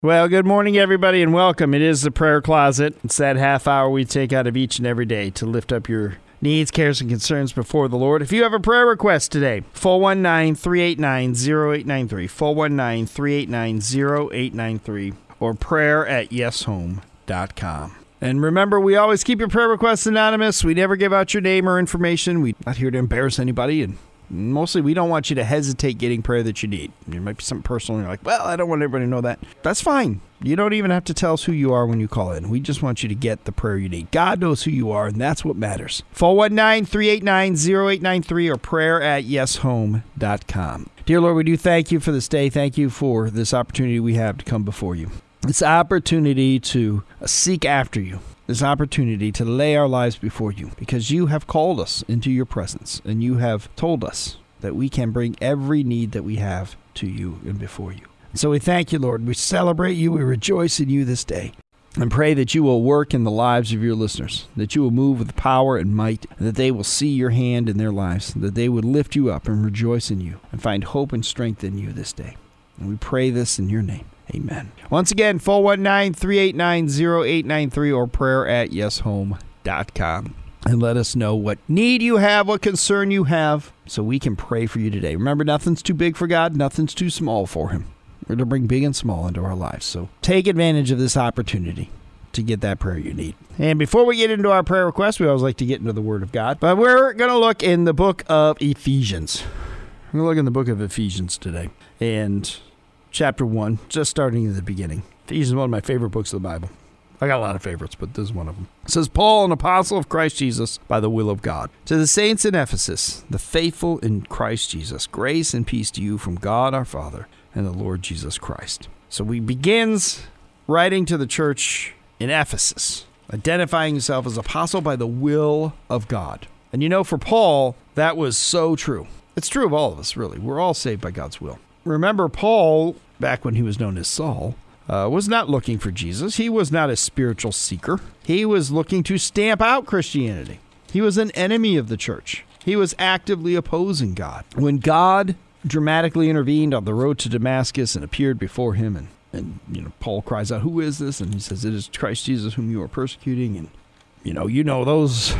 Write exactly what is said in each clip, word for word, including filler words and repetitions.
Well, good morning, everybody, and welcome. It is the Prayer Closet. It's that half hour we take out of each and every day to lift up your needs, cares, and concerns before the Lord. If you have a prayer request today, four one nine, three eight nine, zero eight nine three, four one nine, three eight nine, zero eight nine three, or prayer at yes home dot com. And remember, we always keep your prayer requests anonymous. We never give out your name or information. We're not here to embarrass anybody, and mostly, we don't want you to hesitate getting prayer that you need. There might be something personal, and you're like, well, I don't want everybody to know that. That's fine. You don't even have to tell us who you are when you call in. We just want you to get the prayer you need. God knows who you are, and that's what matters. four one nine, three eight nine, zero eight nine three or prayer at yes home dot com. Dear Lord, we do thank you for this day. Thank you for this opportunity we have to come before you. This opportunity to seek after you. This opportunity to lay our lives before you, because you have called us into your presence, and you have told us that we can bring every need that we have to you and before you. So we thank you, Lord. We celebrate you. We rejoice in you this day, and pray that you will work in the lives of your listeners, that you will move with power and might, and that they will see your hand in their lives, that they would lift you up and rejoice in you and find hope and strength in you this day. And we pray this in your name. Amen. Once again, four one nine, three eight nine, zero eight nine three or prayer at yes home dot com. And let us know what need you have, what concern you have, so we can pray for you today. Remember, nothing's too big for God, nothing's too small for him. We're to bring big and small into our lives. So take advantage of this opportunity to get that prayer you need. And before we get into our prayer request, we always like to get into the Word of God. But we're going to look in the book of Ephesians. We're going to look in the book of Ephesians today. And chapter one, just starting in the beginning. Ephesians is one of my favorite books of the Bible. I got a lot of favorites, but this is one of them. It says, Paul, an apostle of Christ Jesus, by the will of God. To the saints in Ephesus, the faithful in Christ Jesus, grace and peace to you from God our Father and the Lord Jesus Christ. So he begins writing to the church in Ephesus, identifying himself as apostle by the will of God. And you know, for Paul, that was so true. It's true of all of us, really. We're all saved by God's will. Remember, Paul, back when he was known as Saul, uh, was not looking for Jesus. He was not a spiritual seeker. He was looking to stamp out Christianity. He was an enemy of the church. He was actively opposing God. When God dramatically intervened on the road to Damascus and appeared before him, and, and you know, Paul cries out, who is this? And he says, it is Christ Jesus whom you are persecuting. And, you know, you know those.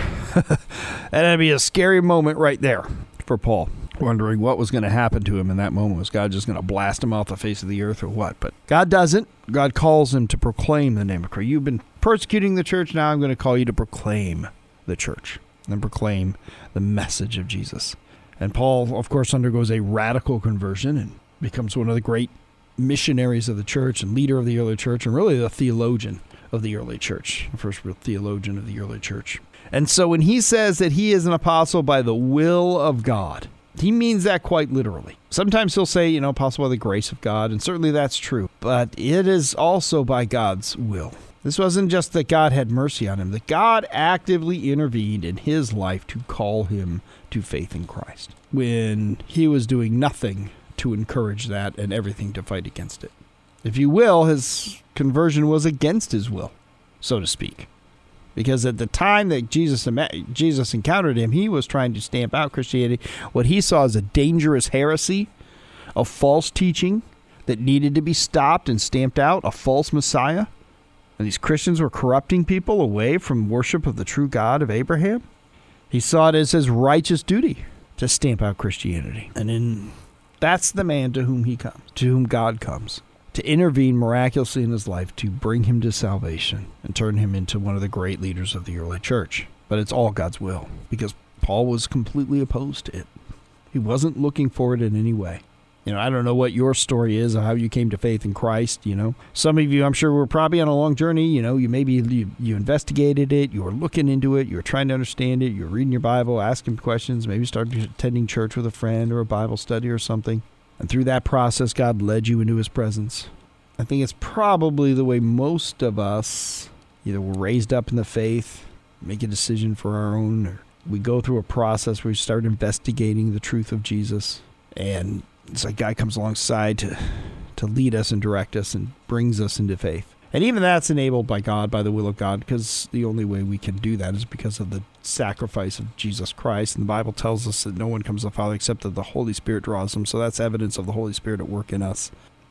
That'd be a scary moment right there for Paul, wondering what was going to happen to him in that moment. Was God just going to blast him off the face of the earth or what? But God doesn't. God calls him to proclaim the name of Christ. You've been persecuting the church. Now I'm going to call you to proclaim the church and proclaim the message of Jesus. And Paul, of course, undergoes a radical conversion and becomes one of the great missionaries of the church and leader of the early church, and really the theologian of the early church, the first real theologian of the early church. And so when he says that he is an apostle by the will of God, he means that quite literally. Sometimes he'll say, you know, apostle by the grace of God, and certainly that's true. But it is also by God's will. This wasn't just that God had mercy on him, that God actively intervened in his life to call him to faith in Christ, when he was doing nothing to encourage that and everything to fight against it. If you will, his conversion was against his will, so to speak. Because at the time that Jesus Jesus encountered him, he was trying to stamp out Christianity, what he saw as a dangerous heresy, a false teaching that needed to be stopped and stamped out, a false Messiah. And these Christians were corrupting people away from worship of the true God of Abraham. He saw it as his righteous duty to stamp out Christianity. And in, that's the man to whom he comes, to whom God comes, to intervene miraculously in his life, to bring him to salvation and turn him into one of the great leaders of the early church. But it's all God's will, because Paul was completely opposed to it. He wasn't looking for it in any way. You know, I don't know what your story is of how you came to faith in Christ, you know. Some of you, I'm sure, were probably on a long journey. You know, you maybe you, you investigated it, you were looking into it, you were trying to understand it, you were reading your Bible, asking questions, maybe started attending church with a friend or a Bible study or something. And through that process, God led you into his presence. I think it's probably the way most of us either were raised up in the faith, make a decision for our own, or we go through a process where we start investigating the truth of Jesus, and it's like God comes alongside to to lead us and direct us and brings us into faith. And even that's enabled by God, by the will of God, because the only way we can do that is because of the sacrifice of Jesus Christ. And the Bible tells us that no one comes to the Father except that the Holy Spirit draws them. So that's evidence of the Holy Spirit at work in us.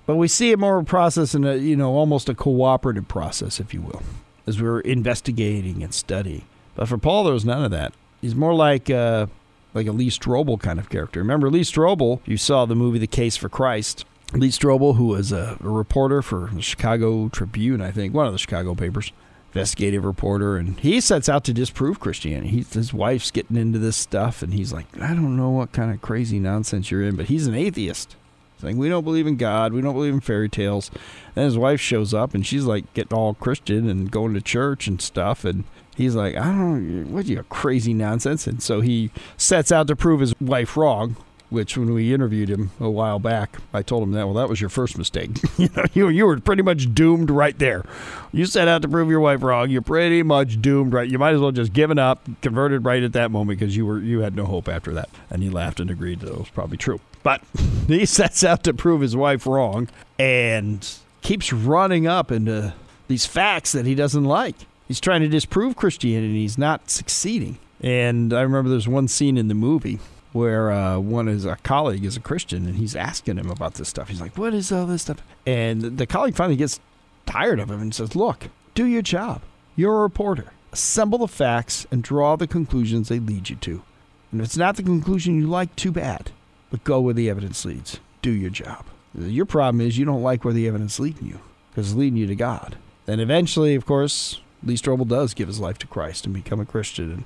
But we see it more of a process in a, you know, almost a cooperative process, if you will, as we're investigating and studying. But for Paul, there was none of that. He's more like uh, like a Lee Strobel kind of character. Remember Lee Strobel? You saw the movie The Case for Christ. Lee Strobel, who was a, a reporter for the Chicago Tribune, I think, one of the Chicago papers, investigative reporter, and he sets out to disprove Christianity. He, his wife's getting into this stuff, and he's like, I don't know what kind of crazy nonsense you're in, but he's an atheist. Saying, we don't believe in God, we don't believe in fairy tales. And his wife shows up, and she's like getting all Christian and going to church and stuff, and he's like, I don't know, what you crazy nonsense. And so he sets out to prove his wife wrong, which when we interviewed him a while back, I told him that, well, that was your first mistake. you know, you, you were pretty much doomed right there. You set out to prove your wife wrong, you're pretty much doomed right. You might as well just given up, converted right at that moment because you were you had no hope after that. And he laughed and agreed that it was probably true. But he sets out to prove his wife wrong and keeps running up into these facts that he doesn't like. He's trying to disprove Christianity, and he's not succeeding. And I remember there's one scene in the movie where uh, one is a colleague is a Christian, and he's asking him about this stuff. He's like, what is all this stuff? And the colleague finally gets tired of him and says, look, do your job. You're a reporter. Assemble the facts and draw the conclusions they lead you to. And if it's not the conclusion you like, too bad. But go where the evidence leads. Do your job. Your problem is you don't like where the evidence is leading you, because it's leading you to God. Then eventually, of course, Lee Strobel does give his life to Christ and become a Christian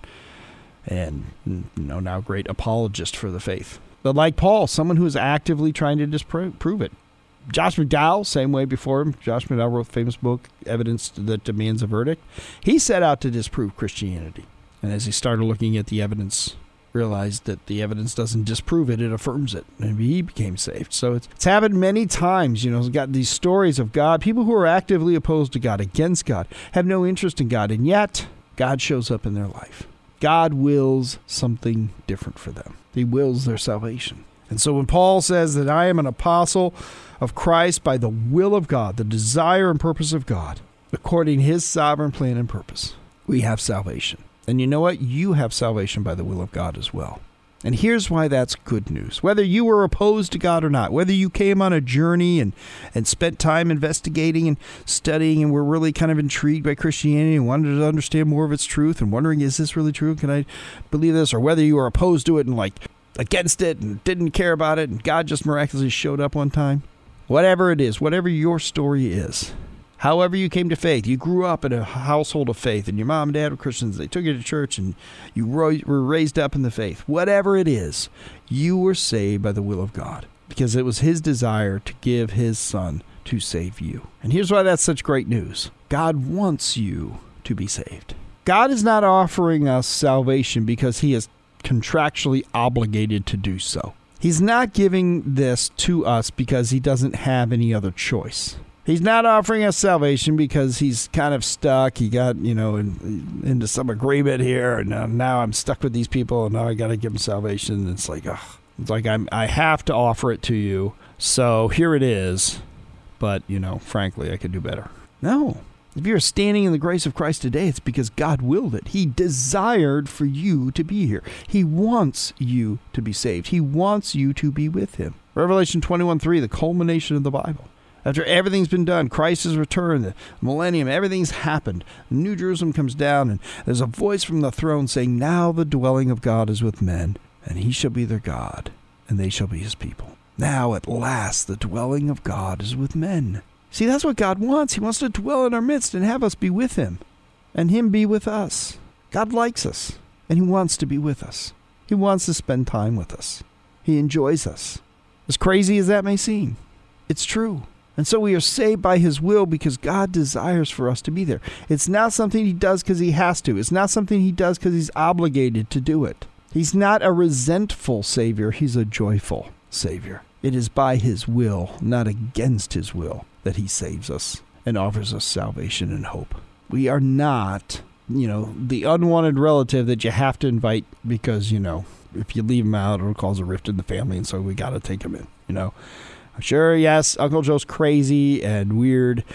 and, and you know, now great apologist for the faith. But like Paul, someone who is actively trying to disprove it. Josh McDowell, same way before him. Josh McDowell wrote the famous book, Evidence That Demands a Verdict. He set out to disprove Christianity. And as he started looking at the evidence, realized that the evidence doesn't disprove it, it affirms it. And he became saved. So it's, it's happened many times. You know, it's got these stories of God, people who are actively opposed to God, against God, have no interest in God, and yet God shows up in their life. God wills something different for them. He wills their salvation. And so when Paul says that I am an apostle of Christ by the will of God, the desire and purpose of God, according to his sovereign plan and purpose, we have salvation. And you know what? You have salvation by the will of God as well. And here's why that's good news. Whether you were opposed to God or not, whether you came on a journey and, and spent time investigating and studying and were really kind of intrigued by Christianity and wanted to understand more of its truth and wondering, is this really true? Can I believe this? Or whether you were opposed to it and like against it and didn't care about it and God just miraculously showed up one time. Whatever it is, whatever your story is, however you came to faith, you grew up in a household of faith and your mom and dad were Christians, they took you to church and you were raised up in the faith. Whatever it is, you were saved by the will of God because it was his desire to give his son to save you. And here's why that's such great news. God wants you to be saved. God is not offering us salvation because he is contractually obligated to do so. He's not giving this to us because he doesn't have any other choice. He's not offering us salvation because he's kind of stuck. He got, you know, in, into some agreement here, and now, now I'm stuck with these people, and now I got to give them salvation. And it's like, ugh, it's like I'm, I have to offer it to you, so here it is. But, you know, frankly, I could do better. No. If you're standing in the grace of Christ today, it's because God willed it. He desired for you to be here. He wants you to be saved. He wants you to be with him. Revelation twenty-one three, the culmination of the Bible. After everything's been done, Christ has returned, the millennium, everything's happened. New Jerusalem comes down, and there's a voice from the throne saying, now the dwelling of God is with men, and he shall be their God, and they shall be his people. Now, at last, the dwelling of God is with men. See, that's what God wants. He wants to dwell in our midst and have us be with him, and him be with us. God likes us, and he wants to be with us. He wants to spend time with us. He enjoys us. As crazy as that may seem, it's true. And so we are saved by his will because God desires for us to be there. It's not something he does because he has to. It's not something he does because he's obligated to do it. He's not a resentful Savior. He's a joyful Savior. It is by his will, not against his will, that he saves us and offers us salvation and hope. We are not, you know, the unwanted relative that you have to invite because, you know, if you leave him out, it'll cause a rift in the family, and so we got to take him in, you know. Sure, yes, Uncle Joe's crazy and weird,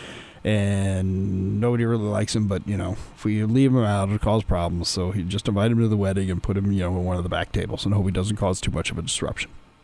and nobody really likes him, but, you know, if we leave him out, it'll cause problems, so he just invite him to the wedding and put him, you know, on one of the back tables and hope he doesn't cause too much of a disruption.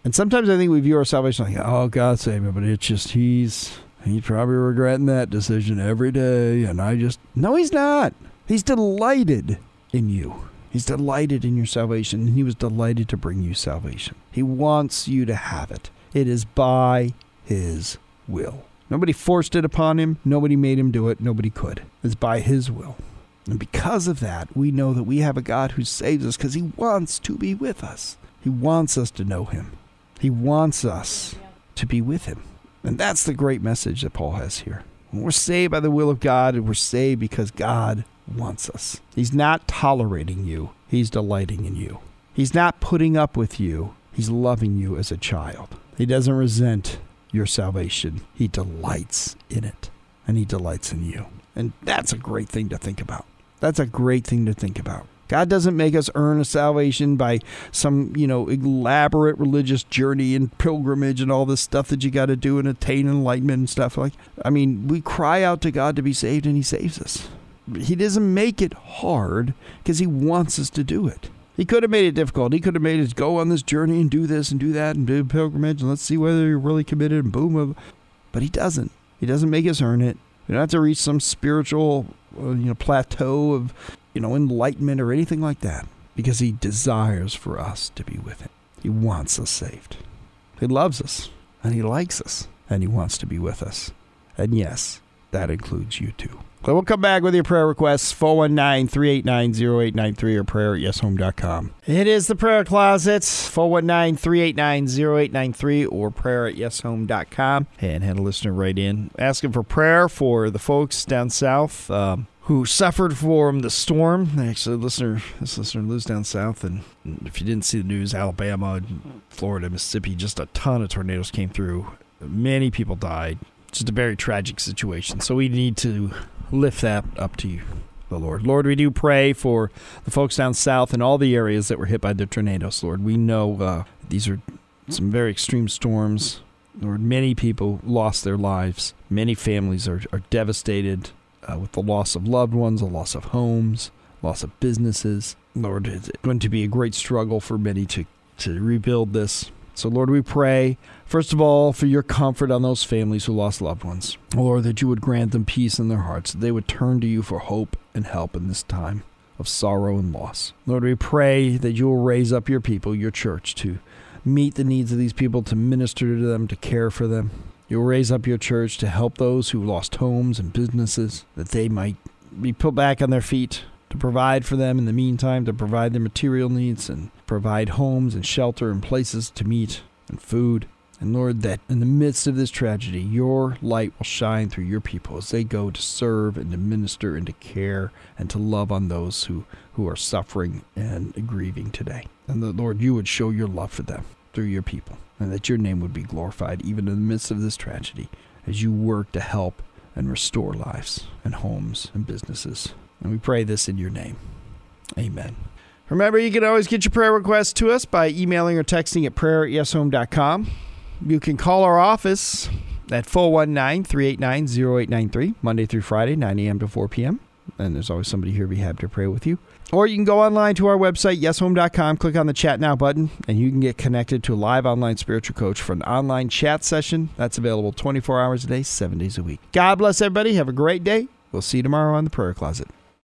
And sometimes I think we view our salvation like, oh, God saved me, but it's just he's he's probably regretting that decision every day. And I just, no, he's not. He's delighted in you. He's delighted in your salvation. And he was delighted to bring you salvation. He wants you to have it. It is by his will. Nobody forced it upon him. Nobody made him do it. Nobody could. It's by his will. And because of that, we know that we have a God who saves us because he wants to be with us. He wants us to know him. He wants us to be with him. And that's the great message that Paul has here. When we're saved by the will of God, and we're saved because God wants us. He's not tolerating you. He's delighting in you. He's not putting up with you. He's loving you as a child. He doesn't resent your salvation. He delights in it. And he delights in you. And that's a great thing to think about. That's a great thing to think about. God doesn't make us earn a salvation by some, you know, elaborate religious journey and pilgrimage and all this stuff that you got to do and attain enlightenment and stuff like. I mean, we cry out to God to be saved and he saves us. He doesn't make it hard because he wants us to do it. He could have made it difficult. He could have made us go on this journey and do this and do that and do a pilgrimage and let's see whether you're really committed and boom. But he doesn't. He doesn't make us earn it. We don't have to reach some spiritual, uh, you know, plateau of, you know, enlightenment or anything like that, because he desires for us to be with him. He wants us saved. He loves us, and he likes us, and he wants to be with us. And yes, that includes you too. So we'll come back with your prayer requests, four one nine, three eight nine, zero eight nine three or prayer at yes home dot com. It is the Prayer Closet, four one nine, three eight nine, zero eight nine three or prayer at yes home dot com. And had a listener write in asking for prayer for the folks down south um, who suffered from the storm. Actually, listener, this listener lives down south, and if you didn't see the news, Alabama, Florida, Mississippi, just a ton of tornadoes came through. Many people died. Just a very tragic situation. So we need to lift that up to you, the Lord. Lord, we do pray for the folks down south and all the areas that were hit by the tornadoes, Lord. We know uh, these are some very extreme storms. Lord, many people lost their lives. Many families are, are devastated uh, with the loss of loved ones, the loss of homes, loss of businesses. Lord, it's going to be a great struggle for many to, to rebuild this. So, Lord, we pray, first of all, for your comfort on those families who lost loved ones. Lord, that you would grant them peace in their hearts, that they would turn to you for hope and help in this time of sorrow and loss. Lord, we pray that you will raise up your people, your church, to meet the needs of these people, to minister to them, to care for them. You'll raise up your church to help those who lost homes and businesses, that they might be put back on their feet, to provide for them in the meantime, to provide their material needs and provide homes and shelter and places to meet and food. And Lord, that in the midst of this tragedy, your light will shine through your people as they go to serve and to minister and to care and to love on those who, who are suffering and grieving today. And that, Lord, you would show your love for them through your people, and that your name would be glorified even in the midst of this tragedy as you work to help and restore lives and homes and businesses. And we pray this in your name. Amen. Remember, you can always get your prayer requests to us by emailing or texting at prayer at yes home dot com. You can call our office at four one nine, three eight nine, zero eight nine three, Monday through Friday, nine a.m. to four p.m. And there's always somebody here to be happy to pray with you. Or you can go online to our website, yes home dot com, click on the Chat Now button, and you can get connected to a live online spiritual coach for an online chat session. That's available twenty-four hours a day, seven days a week. God bless everybody. Have a great day. We'll see you tomorrow on the Prayer Closet.